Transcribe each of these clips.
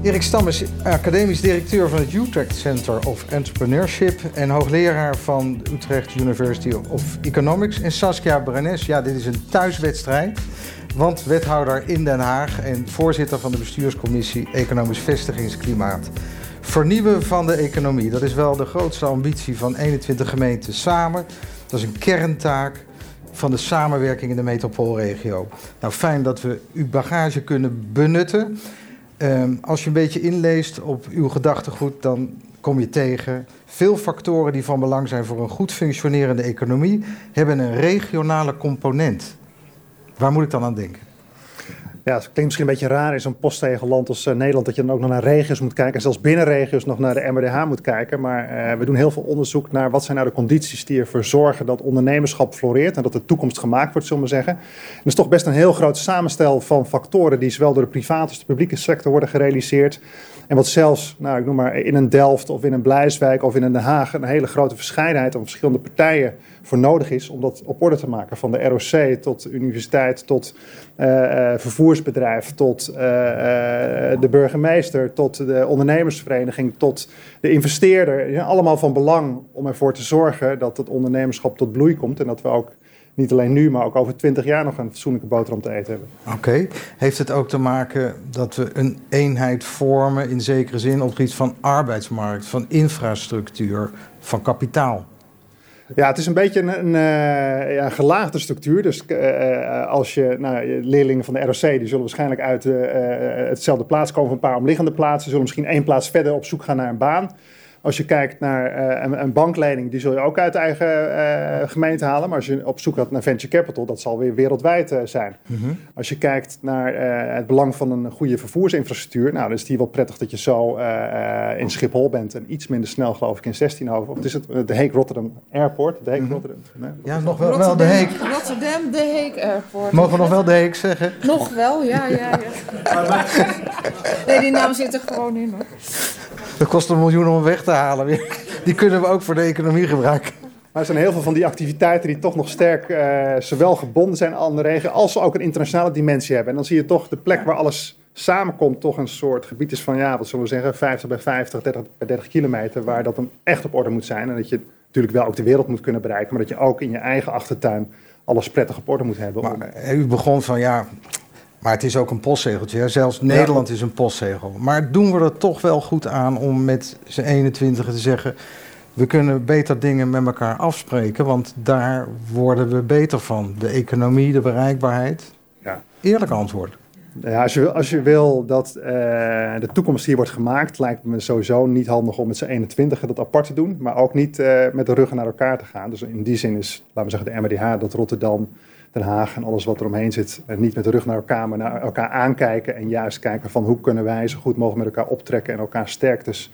Erik Stam is academisch directeur van het Utrecht Center of Entrepreneurship en hoogleraar van de Utrecht University of Economics. En Saskia Brenes, ja, dit is een thuiswedstrijd, want wethouder in Den Haag en voorzitter van de bestuurscommissie Economisch Vestigingsklimaat. Vernieuwen van de economie, dat is wel de grootste ambitie van 21 gemeenten samen. Dat is een kerntaak van de samenwerking in de metropoolregio. Nou, fijn dat we uw bagage kunnen benutten. Als je een beetje inleest op uw gedachtegoed, dan kom je tegen veel factoren die van belang zijn voor een goed functionerende economie, hebben een regionale component. Waar moet ik dan aan denken? Ja, het klinkt misschien een beetje raar in zo'n postzegelland als Nederland, dat je dan ook nog naar regio's moet kijken en zelfs binnen regio's nog naar de MRDH moet kijken. Maar we doen heel veel onderzoek naar wat zijn nou de condities die ervoor zorgen dat ondernemerschap floreert en dat de toekomst gemaakt wordt, zullen we zeggen. En dat is toch best een heel groot samenstel van factoren die zowel door de private als de publieke sector worden gerealiseerd. En wat zelfs, nou, ik noem maar in een Delft of in een Blijswijk of in een Den Haag een hele grote verscheidenheid van verschillende partijen voor nodig is om dat op orde te maken. Van de ROC tot de universiteit, tot vervoersbedrijf, tot de burgemeester, tot de ondernemersvereniging, tot de investeerder. Ja, allemaal van belang om ervoor te zorgen dat het ondernemerschap tot bloei komt en dat we ook niet alleen nu, maar ook over 20 jaar nog een fatsoenlijke boterham te eten hebben. Oké. Heeft het ook te maken dat we een eenheid vormen in zekere zin op het gebied van arbeidsmarkt, van infrastructuur, van kapitaal? Ja, het is een beetje een gelaagde structuur. Dus als je leerlingen van de ROC, die zullen waarschijnlijk uit hetzelfde plaats komen van een paar omliggende plaatsen, zullen misschien 1 plaats verder op zoek gaan naar een baan. Als je kijkt naar een banklening, die zul je ook uit de eigen gemeente halen. Maar als je op zoek gaat naar venture capital, dat zal weer wereldwijd zijn. Mm-hmm. Als je kijkt naar het belang van een goede vervoersinfrastructuur, nou, dan is het hier wel prettig dat je zo in Schiphol bent en iets minder snel, geloof ik, in 16hoven. Of het is het de Hague Rotterdam Airport? De Hague Rotterdam? Nee, ja, nog wel de Hague. Rotterdam, de Hague Airport. Mogen we nog wel de Hague zeggen? Nog wel, ja. Nee, die naam zit er gewoon in, hoor. Dat kost $1 miljoen om hem weg te halen. Die kunnen we ook voor de economie gebruiken. Maar er zijn heel veel van die activiteiten die toch nog sterk zowel gebonden zijn aan de regio als ze ook een internationale dimensie hebben. En dan zie je toch de plek waar alles samenkomt toch een soort gebied is van, ja, wat zullen we zeggen, 50 bij 50, 30 bij 30 kilometer, waar dat dan echt op orde moet zijn. En dat je natuurlijk wel ook de wereld moet kunnen bereiken, maar dat je ook in je eigen achtertuin alles prettig op orde moet hebben. Maar u begon van, ja, maar het is ook een postzegeltje. Hè? Zelfs Nederland is een postzegel. Maar doen we er toch wel goed aan om met z'n 21 te zeggen, we kunnen beter dingen met elkaar afspreken, want daar worden we beter van. De economie, de bereikbaarheid. Ja. Eerlijk antwoord. Ja, als je wil dat de toekomst hier wordt gemaakt, lijkt het me sowieso niet handig om met z'n 21 dat apart te doen, maar ook niet met de ruggen naar elkaar te gaan. Dus in die zin is, laten we zeggen, de MRDH, dat Rotterdam, Den Haag en alles wat er omheen zit, niet met de rug naar elkaar, maar naar elkaar aankijken en juist kijken van hoe kunnen wij zo goed mogelijk met elkaar optrekken en elkaar sterktes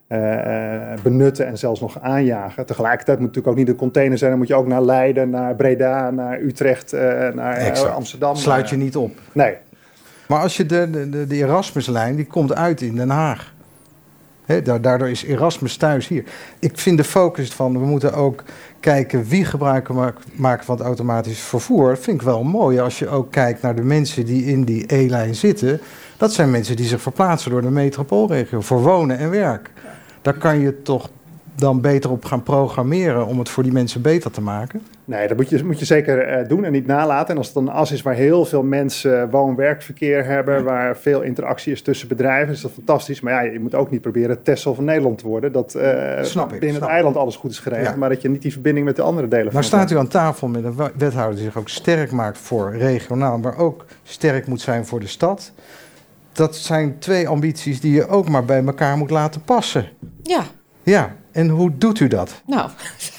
benutten en zelfs nog aanjagen. Tegelijkertijd moet het natuurlijk ook niet de container zijn, dan moet je ook naar Leiden, naar Breda, naar Utrecht, naar Amsterdam. Sluit je niet op. Nee. Maar als je de Erasmuslijn, die komt uit in Den Haag. Daardoor is Erasmus thuis hier. Ik vind de focus van, we moeten ook kijken wie gebruik maken van het automatisch vervoer. Dat vind ik wel mooi als je ook kijkt naar de mensen die in die E-lijn zitten. Dat zijn mensen die zich verplaatsen door de metropoolregio voor wonen en werk. Daar kan je toch dan beter op gaan programmeren om het voor die mensen beter te maken? Nee, dat moet je zeker doen en niet nalaten. En als het een as is waar heel veel mensen woon-werkverkeer hebben, waar veel interactie is tussen bedrijven, is dat fantastisch. Maar ja, je moet ook niet proberen Texel van Nederland te worden. Dat binnen het eiland alles goed is geregeld, maar dat je niet die verbinding met de andere delen maar staat u aan tafel met een wethouder die zich ook sterk maakt voor regionaal, maar ook sterk moet zijn voor de stad? Dat zijn 2 ambities die je ook maar bij elkaar moet laten passen. Ja. Ja, en hoe doet u dat? Nou,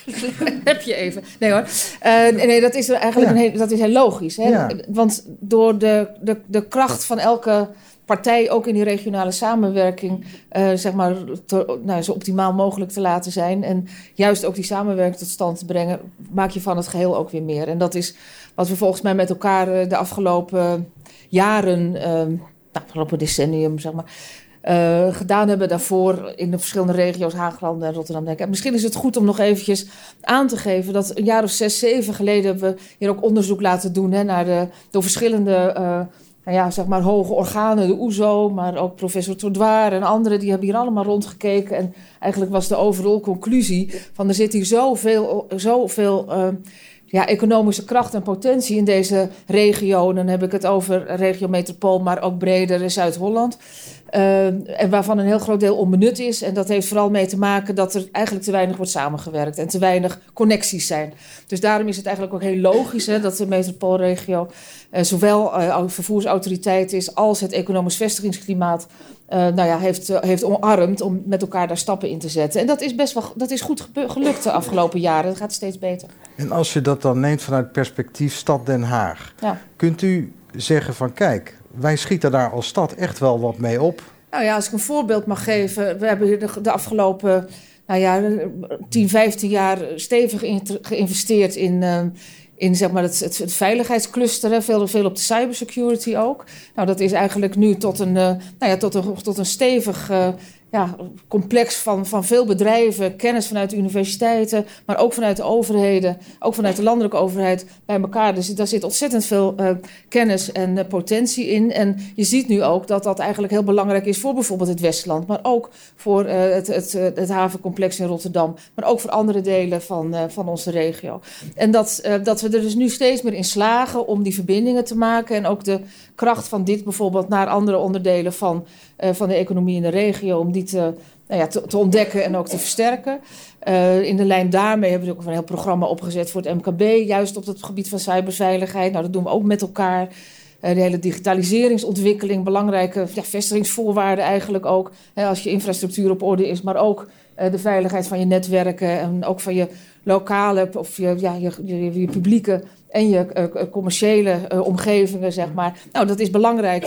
heb je even. Nee hoor. Nee, dat is eigenlijk dat is heel logisch. Hè? Ja. Want door de kracht van elke partij, ook in die regionale samenwerking, zeg maar, zo optimaal mogelijk te laten zijn. En juist ook die samenwerking tot stand te brengen, maak je van het geheel ook weer meer. En dat is wat we volgens mij met elkaar de afgelopen jaren, afgelopen decennium, zeg maar, gedaan hebben daarvoor in de verschillende regio's, Haagland en Rotterdam. Denk ik. En misschien is het goed om nog eventjes aan te geven dat een jaar of 6, 7 geleden hebben we hier ook onderzoek laten doen, hè, naar door verschillende zeg maar hoge organen, de OESO, maar ook professor Tourdoire en anderen, die hebben hier allemaal rondgekeken. En eigenlijk was de overal conclusie van er zit hier zoveel economische kracht en potentie in deze regio. Dan heb ik het over regio metropool, maar ook breder in Zuid-Holland. En waarvan een heel groot deel onbenut is. En dat heeft vooral mee te maken dat er eigenlijk te weinig wordt samengewerkt en te weinig connecties zijn. Dus daarom is het eigenlijk ook heel logisch dat de metropoolregio zowel vervoersautoriteit is als het economisch vestigingsklimaat heeft omarmd om met elkaar daar stappen in te zetten. En dat is goed gelukt de afgelopen jaren. Dat gaat steeds beter. En als je dat dan neemt vanuit perspectief Stad Den Haag, kunt u zeggen van kijk, wij schieten daar als stad echt wel wat mee op? Nou ja, als ik een voorbeeld mag geven. We hebben de afgelopen 10, 15 jaar stevig geïnvesteerd in zeg maar het veiligheidscluster. Veel op de cybersecurity ook. Nou, dat is eigenlijk nu tot een stevig complex van veel bedrijven, kennis vanuit de universiteiten, maar ook vanuit de overheden, ook vanuit de landelijke overheid bij elkaar. Dus daar zit ontzettend veel kennis en potentie in. En je ziet nu ook dat dat eigenlijk heel belangrijk is voor bijvoorbeeld het Westland, maar ook voor het havencomplex in Rotterdam, maar ook voor andere delen van onze regio. En dat we er dus nu steeds meer in slagen om die verbindingen te maken en ook de kracht van dit bijvoorbeeld naar andere onderdelen van de economie in de regio, om die te ontdekken en ook te versterken. In de lijn daarmee hebben we ook een heel programma opgezet voor het MKB, juist op het gebied van cyberveiligheid. Nou, dat doen we ook met elkaar. De hele digitaliseringsontwikkeling, belangrijke vestigingsvoorwaarden eigenlijk ook. Als je infrastructuur op orde is, maar ook de veiligheid van je netwerken en ook van je lokale of je publieke en je commerciële omgevingen, zeg maar. Nou, dat is belangrijk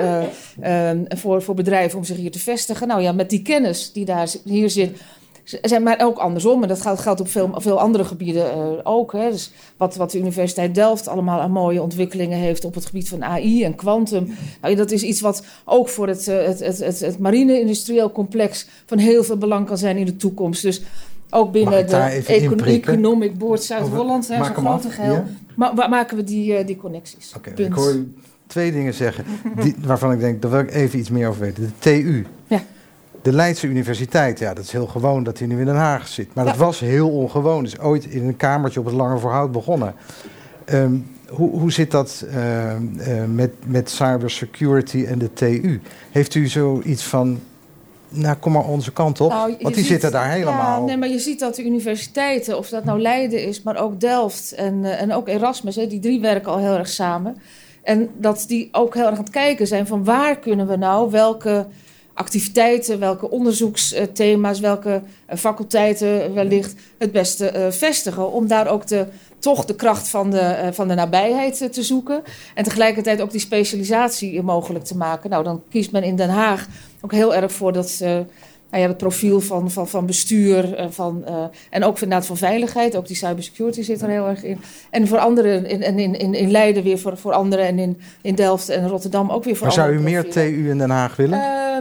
voor bedrijven om zich hier te vestigen. Nou ja, met die kennis die hier zit, maar ook andersom. En dat geldt op veel andere gebieden ook. Hè. Dus wat de Universiteit Delft allemaal aan mooie ontwikkelingen heeft op het gebied van AI en quantum. Nou, dat is iets wat ook voor het marine-industrieel complex van heel veel belang kan zijn in de toekomst. Dus ook binnen de Economic Board Zuid-Holland, zo'n grote geheel, maken we die connecties. Okay, ik hoor u 2 dingen zeggen waarvan ik denk, daar wil ik even iets meer over weten. De TU. Ja. De Leidse Universiteit, dat is heel gewoon dat hij nu in Den Haag zit. Maar dat was heel ongewoon. Het is ooit in een kamertje op het Langevoorhout begonnen. Hoe zit dat met cybersecurity en de TU? Heeft u zoiets van, nou kom maar onze kant op? Want die zitten daar helemaal... Ja, nee, maar je ziet dat de universiteiten, of dat nou Leiden is, maar ook Delft en ook Erasmus, die 3 werken al heel erg samen. En dat die ook heel erg aan het kijken zijn van waar kunnen we nou welke activiteiten, welke onderzoeksthema's, welke faculteiten wellicht het beste vestigen. Om daar ook toch de kracht van de nabijheid te zoeken. En tegelijkertijd ook die specialisatie mogelijk te maken. Nou, dan kiest men in Den Haag ook heel erg voor het profiel van bestuur en ook inderdaad van veiligheid. Ook die cybersecurity zit er heel erg in. En voor anderen, in Leiden weer voor anderen en in Delft en Rotterdam ook weer voor anderen. Maar zou u meer TU in Den Haag willen?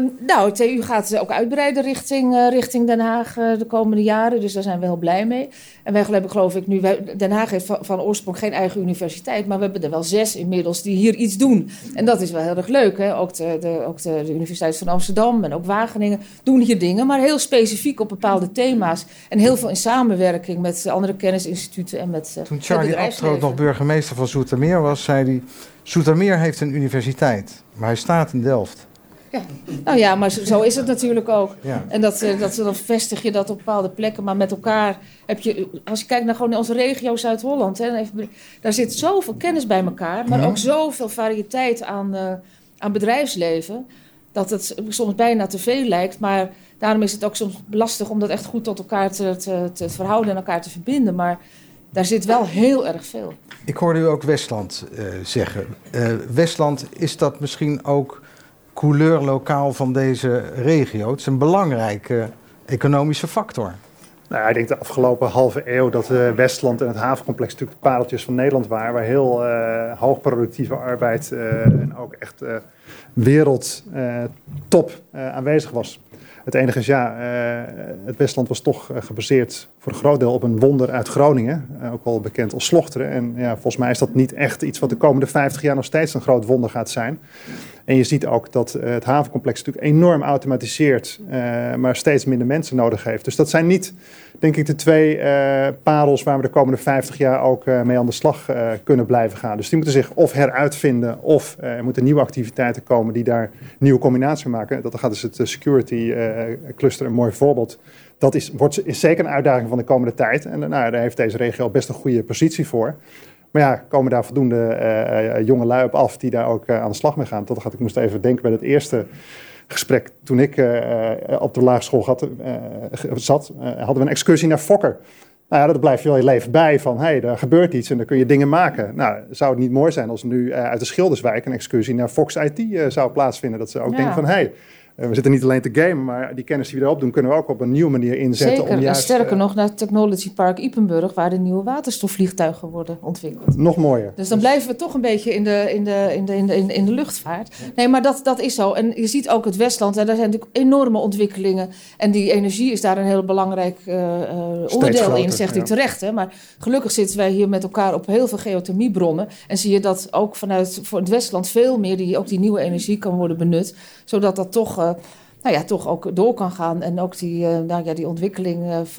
TU gaat ook uitbreiden richting Den Haag de komende jaren. Dus daar zijn we heel blij mee. En wij hebben, geloof ik, nu... Den Haag heeft van oorsprong geen eigen universiteit, maar we hebben er wel 6 inmiddels die hier iets doen. En dat is wel heel erg leuk. Hè? Ook de Universiteit van Amsterdam en ook Wageningen doen hier dingen, maar heel specifiek op bepaalde thema's. En heel veel in samenwerking met andere kennisinstituten en met Toen Charlie Abtroot nog burgemeester van Zoetermeer was, zei hij, Zoetermeer heeft een universiteit, maar hij staat in Delft. Ja. Nou ja, maar zo is het natuurlijk ook. Ja. En dan vestig je dat op bepaalde plekken, maar met elkaar heb je, als je kijkt naar gewoon onze regio Zuid-Holland, daar zit zoveel kennis bij elkaar, maar ook zoveel variëteit aan bedrijfsleven, dat het soms bijna te veel lijkt, maar daarom is het ook soms lastig om dat echt goed tot elkaar te verhouden en elkaar te verbinden. Maar daar zit wel heel erg veel. Ik hoorde u ook Westland zeggen. Westland, is dat misschien ook couleur lokaal van deze regio? Het is een belangrijke economische factor. Nou ja, ik denk de afgelopen halve eeuw dat Westland en het havencomplex natuurlijk de pareltjes van Nederland waren, waar heel hoogproductieve arbeid en ook echt wereldtop aanwezig was. Het enige is, het Westland was toch gebaseerd voor een groot deel op een wonder uit Groningen, ook wel bekend als Slochteren. En ja, volgens mij is dat niet echt iets wat de komende 50 jaar nog steeds een groot wonder gaat zijn. En je ziet ook dat het havencomplex natuurlijk enorm automatiseert, maar steeds minder mensen nodig heeft. Dus dat zijn niet, denk ik, de twee parels waar we de komende 50 jaar ook mee aan de slag kunnen blijven gaan. Dus die moeten zich of heruitvinden of er moeten nieuwe activiteiten komen die daar nieuwe combinaties maken. Dat gaat dus het security cluster een mooi voorbeeld. Dat is zeker een uitdaging van de komende tijd. En daar heeft deze regio best een goede positie voor. Maar ja, komen daar voldoende jonge lui op af die daar ook aan de slag mee gaan. Ik moest even denken bij het eerste gesprek. Toen ik op de lagere school zat, hadden we een excursie naar Fokker. Nou ja, dat blijf je wel je leven bij van, daar gebeurt iets en dan kun je dingen maken. Nou, zou het niet mooi zijn als nu uit de Schilderswijk een excursie naar Fox IT zou plaatsvinden. Dat ze ook denken van, we zitten niet alleen te gamen, maar die kennis die we erop doen, kunnen we ook op een nieuwe manier inzetten. Zeker, om juist, en sterker nog naar Technology Park Ypenburg, waar de nieuwe waterstofvliegtuigen worden ontwikkeld. Nog mooier. Dus dan blijven we toch een beetje in de luchtvaart. Nee, maar dat is zo. En je ziet ook het Westland, daar zijn natuurlijk enorme ontwikkelingen. En die energie is daar een heel belangrijk onderdeel in, zegt u terecht. Hè? Maar gelukkig zitten wij hier met elkaar op heel veel geothermiebronnen. En zie je dat ook voor het Westland veel meer die nieuwe energie kan worden benut. Zodat dat toch toch ook door kan gaan. En ook die ontwikkeling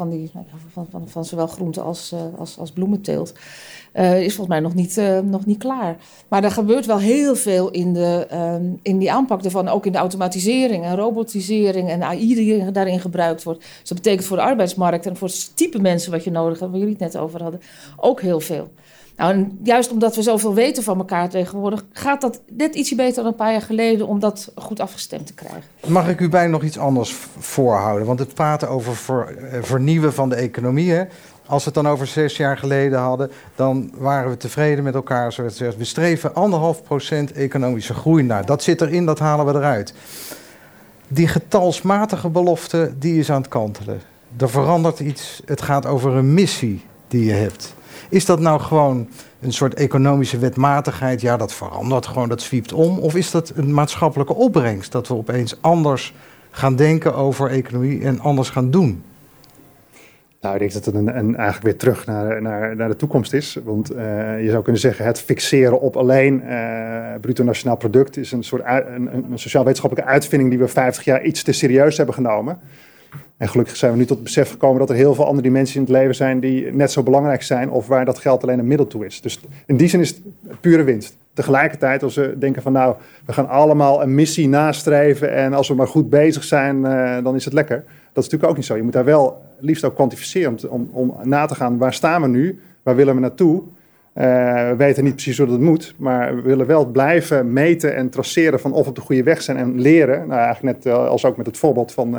van zowel groente als bloementeelt is volgens mij nog niet klaar. Maar er gebeurt wel heel veel in die aanpak ervan. Ook in de automatisering en robotisering en AI die daarin gebruikt wordt. Dus dat betekent voor de arbeidsmarkt en voor het type mensen wat je nodig hebt, waar jullie het net over hadden, ook heel veel. Nou, en juist omdat we zoveel weten van elkaar tegenwoordig, gaat dat net ietsje beter dan een paar jaar geleden om dat goed afgestemd te krijgen. Mag ik u bij nog iets anders voorhouden? Want het praten over vernieuwen van de economie, hè? Als we het dan over 6 jaar geleden hadden, dan waren we tevreden met elkaar. Zoals we streven 1,5% economische groei. Nou, dat zit erin, dat halen we eruit. Die getalsmatige belofte, die is aan het kantelen. Er verandert iets, het gaat over een missie die je hebt. Is dat nou gewoon een soort economische wetmatigheid? Ja, dat verandert gewoon, dat zwiept om. Of is dat een maatschappelijke opbrengst? Dat we opeens anders gaan denken over economie en anders gaan doen? Nou, ik denk dat het eigenlijk weer terug naar de toekomst is. Want je zou kunnen zeggen, het fixeren op alleen bruto nationaal product is een soort een sociaal-wetenschappelijke uitvinding die we 50 jaar iets te serieus hebben genomen. En gelukkig zijn we nu tot het besef gekomen dat er heel veel andere dimensies in het leven zijn die net zo belangrijk zijn of waar dat geld alleen een middel toe is. Dus in die zin is het pure winst. Tegelijkertijd als we denken van we gaan allemaal een missie nastreven en als we maar goed bezig zijn, dan is het lekker. Dat is natuurlijk ook niet zo. Je moet daar wel liefst ook kwantificeren om na te gaan waar staan we nu, waar willen we naartoe. We weten niet precies hoe dat moet, maar we willen wel blijven meten en traceren van of we op de goede weg zijn en leren. Nou, eigenlijk net als ook met het voorbeeld van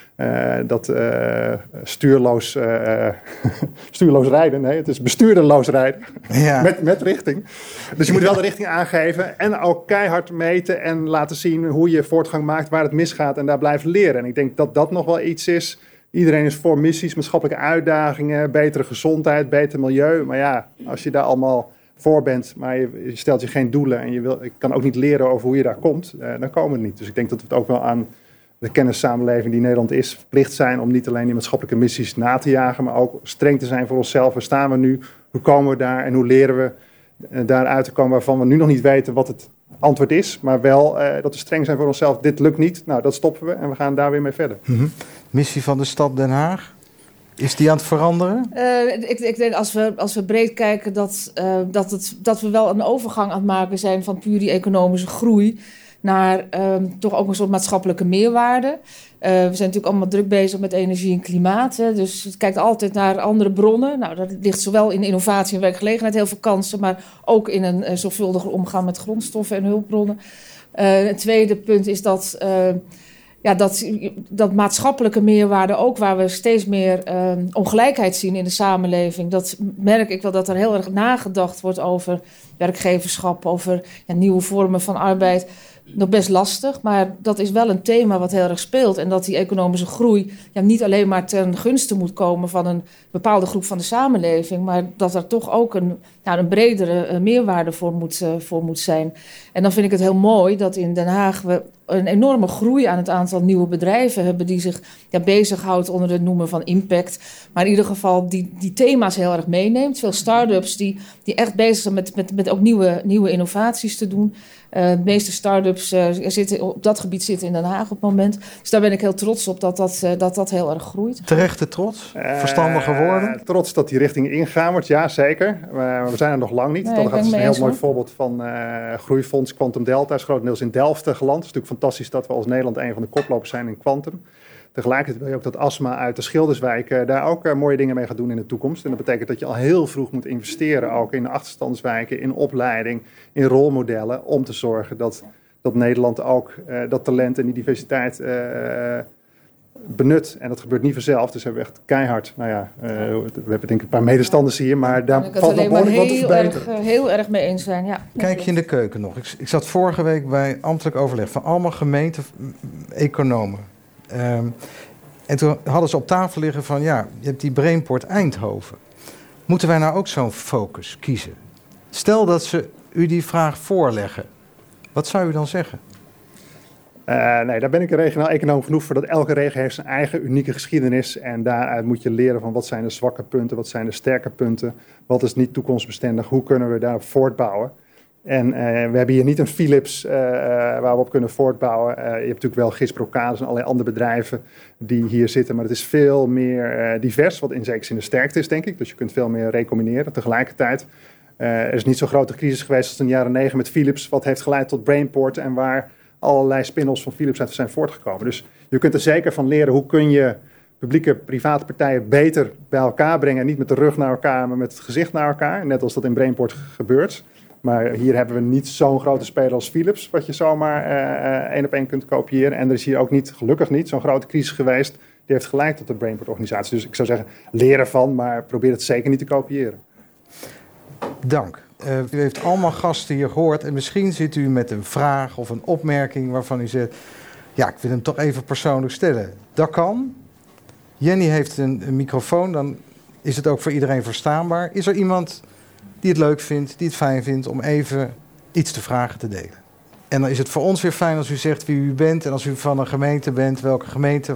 stuurloos rijden. Nee, het is bestuurderloos rijden. Ja. met richting. Dus je moet wel de richting aangeven en ook keihard meten en laten zien hoe je voortgang maakt, waar het misgaat en daar blijven leren. En ik denk dat dat nog wel iets is. Iedereen is voor missies, maatschappelijke uitdagingen, betere gezondheid, beter milieu. Maar ja, als je daar allemaal voor bent, maar je stelt je geen doelen en je kan ook niet leren over hoe je daar komt, dan komen we niet. Dus ik denk dat we het ook wel aan de kennissamenleving die Nederland is verplicht zijn om niet alleen die maatschappelijke missies na te jagen, maar ook streng te zijn voor onszelf. Waar staan we nu? Hoe komen we daar? En hoe leren we daaruit te komen waarvan we nu nog niet weten wat het antwoord is, maar wel dat we streng zijn voor onszelf. Dit lukt niet, nou dat stoppen we en we gaan daar weer mee verder. Mm-hmm. Missie van de stad Den Haag? Is die aan het veranderen? Ik denk als we breed kijken dat we wel een overgang aan het maken zijn van puur die economische groei naar toch ook een soort maatschappelijke meerwaarde. We zijn natuurlijk allemaal druk bezig met energie en klimaat. Hè, dus het kijkt altijd naar andere bronnen. Nou, dat ligt zowel in innovatie en werkgelegenheid heel veel kansen, maar ook in een zorgvuldiger omgaan met grondstoffen en hulpbronnen. Het tweede punt is dat maatschappelijke meerwaarde ook, waar we steeds meer ongelijkheid zien in de samenleving. Dat merk ik wel, dat er heel erg nagedacht wordt over werkgeverschap, over nieuwe vormen van arbeid. nog best lastig, maar dat is wel een thema wat heel erg speelt. En dat die economische groei niet alleen maar ten gunste moet komen van een bepaalde groep van de samenleving, maar dat er toch ook een bredere meerwaarde voor moet zijn. En dan vind ik het heel mooi dat in Den Haag we een enorme groei aan het aantal nieuwe bedrijven hebben die zich bezighoudt onder het noemen van impact. Maar in ieder geval die thema's heel erg meeneemt. Veel start-ups die echt bezig zijn met ook nieuwe innovaties te doen. De meeste start-ups op dat gebied zitten in Den Haag op het moment. Dus daar ben ik heel trots op dat heel erg groeit. Terechte trots? Verstandige woorden? Trots dat die richting ingaan wordt, ja zeker. Maar we zijn er nog lang niet. Dat is een heel mooi voorbeeld van groeifonds Quantum Delta. Is grotendeels in Delft geland. Het is natuurlijk fantastisch dat we als Nederland een van de koplopers zijn in quantum. Tegelijkertijd wil je ook dat Asma uit de Schilderswijk daar ook mooie dingen mee gaat doen in de toekomst. En dat betekent dat je al heel vroeg moet investeren, ook in de achterstandswijken, in opleiding, in rolmodellen, om te zorgen dat Nederland ook dat talent en die diversiteit benut. En dat gebeurt niet vanzelf, dus hebben we echt keihard. We hebben denk ik een paar medestanders hier, maar daar valt nog behoorlijk wat te verbeteren. Heel erg mee eens zijn, ja. Kijk je in de keuken nog. Ik zat vorige week bij ambtelijk overleg van allemaal gemeente-economen. En toen hadden ze op tafel liggen van je hebt die Brainport Eindhoven. Moeten wij nou ook zo'n focus kiezen? Stel dat ze u die vraag voorleggen. Wat zou u dan zeggen? Nee, daar ben ik een regionaal econoom genoeg voor dat elke regio heeft zijn eigen unieke geschiedenis. En daaruit moet je leren van wat zijn de zwakke punten, wat zijn de sterke punten. Wat is niet toekomstbestendig, hoe kunnen we daarop voortbouwen. En we hebben hier niet een Philips waar we op kunnen voortbouwen. Je hebt natuurlijk wel GIS Brocades en allerlei andere bedrijven die hier zitten. Maar het is veel meer divers, wat in zekere zin de sterkte is, denk ik. Dus je kunt veel meer recombineren. Tegelijkertijd, er is niet zo'n grote crisis geweest als in de jaren 9 met Philips. Wat heeft geleid tot Brainport en waar allerlei spin-offs van Philips uit zijn voortgekomen. Dus je kunt er zeker van leren hoe kun je publieke, private partijen beter bij elkaar brengen. En niet met de rug naar elkaar, maar met het gezicht naar elkaar. Net als dat in Brainport gebeurt. Maar hier hebben we niet zo'n grote speler als Philips, wat je zomaar 1 op 1 kunt kopiëren. En er is hier ook niet, gelukkig niet, zo'n grote crisis geweest. Die heeft geleid tot de Brainport-organisatie. Dus ik zou zeggen, leren van, maar probeer het zeker niet te kopiëren. Dank. U heeft allemaal gasten hier gehoord. En misschien zit u met een vraag of een opmerking waarvan u zegt, ik wil hem toch even persoonlijk stellen. Dat kan. Jenny heeft een microfoon, dan is het ook voor iedereen verstaanbaar. Is er iemand die het leuk vindt, die het fijn vindt om even iets te vragen te delen? En dan is het voor ons weer fijn als u zegt wie u bent en als u van een gemeente bent, welke gemeente.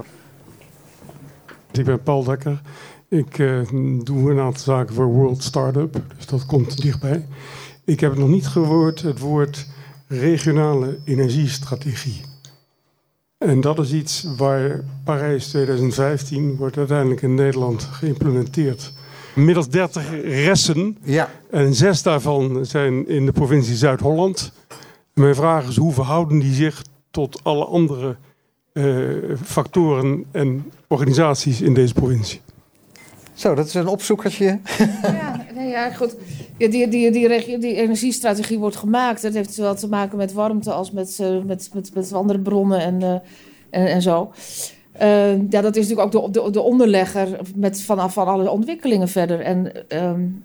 Ik ben Paul Dekker. Ik doe een aantal zaken voor World Startup, dus dat komt dichtbij. Ik heb nog niet gehoord het woord regionale energiestrategie. En dat is iets waar Parijs 2015 wordt uiteindelijk in Nederland geïmplementeerd. Middels 30 ressen. Ja. En 6 daarvan zijn in de provincie Zuid-Holland. Mijn vraag is, hoe verhouden die zich tot alle andere factoren en organisaties in deze provincie? Zo, dat is een opzoekertje. Ja, goed. Die energiestrategie wordt gemaakt. Dat heeft zowel te maken met warmte als met andere bronnen en zo. Dat is natuurlijk ook de onderlegger van alle ontwikkelingen verder. En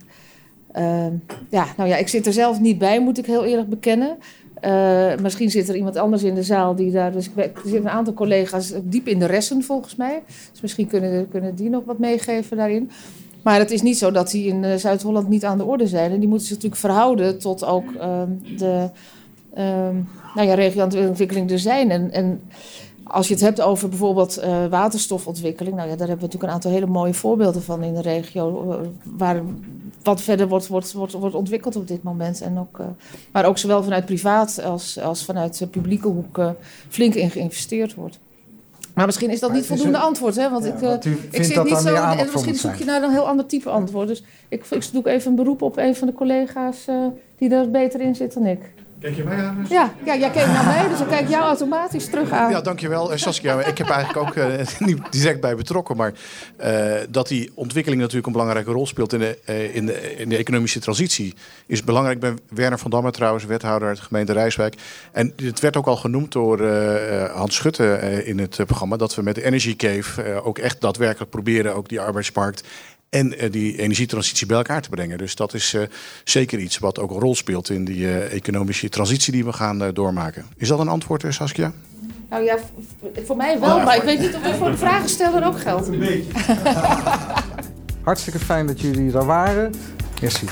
ik zit er zelf niet bij, moet ik heel eerlijk bekennen. Misschien zit er iemand anders in de zaal die daar. Dus er zitten een aantal collega's diep in de ressen volgens mij. Dus misschien kunnen die nog wat meegeven daarin. Maar het is niet zo dat die in Zuid-Holland niet aan de orde zijn. En die moeten zich natuurlijk verhouden tot ook de regionale ontwikkeling er zijn. En als je het hebt over bijvoorbeeld waterstofontwikkeling. Daar hebben we natuurlijk een aantal hele mooie voorbeelden van in de regio. Waar wat verder wordt ontwikkeld op dit moment. En ook, maar ook zowel vanuit privaat als vanuit de publieke hoek flink in geïnvesteerd wordt. Maar misschien is dat niet voldoende antwoord, hè? Want ik zit niet zo. En misschien zoek je naar een heel ander type antwoord. Dus ik doe even een beroep op een van de collega's die er beter in zit dan ik. Kijk je mij aan? Ja, jij keek naar mij, dus dan kijk ik jou automatisch terug aan. Ja, dankjewel. Saskia, ik heb eigenlijk ook niet direct bij betrokken. Maar dat die ontwikkeling natuurlijk een belangrijke rol speelt in de economische transitie is belangrijk. Ik ben Werner van Damme trouwens, wethouder uit de gemeente Rijswijk. En het werd ook al genoemd door Hans Schutte in het programma, dat we met de Energy Cave ook echt daadwerkelijk proberen ook die arbeidsmarkt en die energietransitie bij elkaar te brengen. Dus dat is zeker iets wat ook een rol speelt in die economische transitie die we gaan doormaken. Is dat een antwoord, Saskia? Nou ja, voor mij wel, maar ik weet niet of dat voor de vragensteller ook geldt. Een beetje. Hartstikke fijn dat jullie er waren. Merci.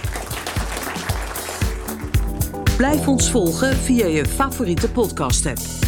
Blijf ons volgen via je favoriete podcast-app.